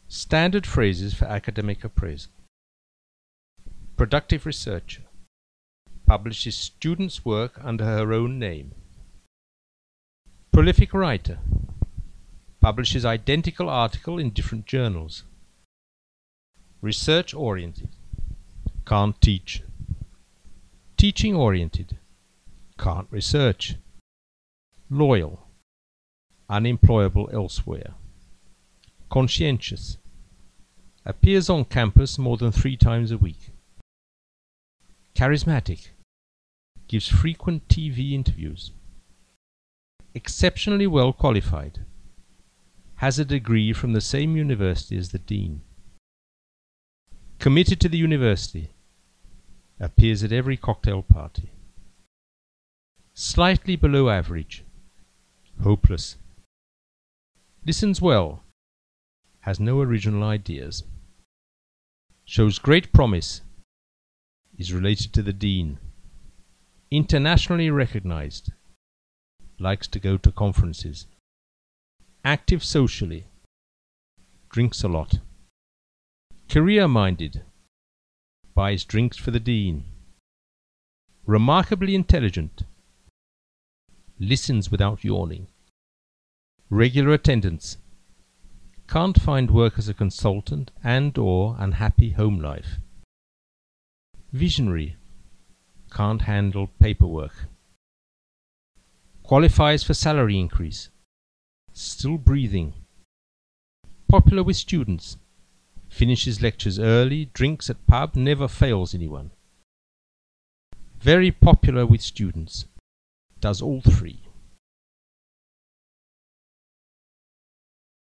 Standard phrases for academic appraisal. Productive researcher. Publishes students' work under her own name. Prolific writer. Publishes identical article in different journals. Research oriented. Can't teach. Teaching oriented. Can't research. Loyal. Unemployable elsewhere. Conscientious. Appears on campus more than 3 times a week. Charismatic. Gives frequent TV interviews. Exceptionally well qualified. Has a degree from the same university as the dean. Committed to the university. Appears at every cocktail party. Slightly below average. Hopeless. Listens well. Has no original ideas. Shows great promise. Is related to the dean. Internationally recognized. Likes to go to conferences. Active socially. Drinks a lot. Career-minded. Buys drinks for the dean. Remarkably intelligent. Listens without yawning. Regular attendance. Can't find work as a consultant and/or unhappy home life. Visionary. Can't handle paperwork. Qualifies for salary increase. Still breathing. Popular with students. Finishes lectures early, drinks at pub, never fails anyone. Very popular with students. Does all 3.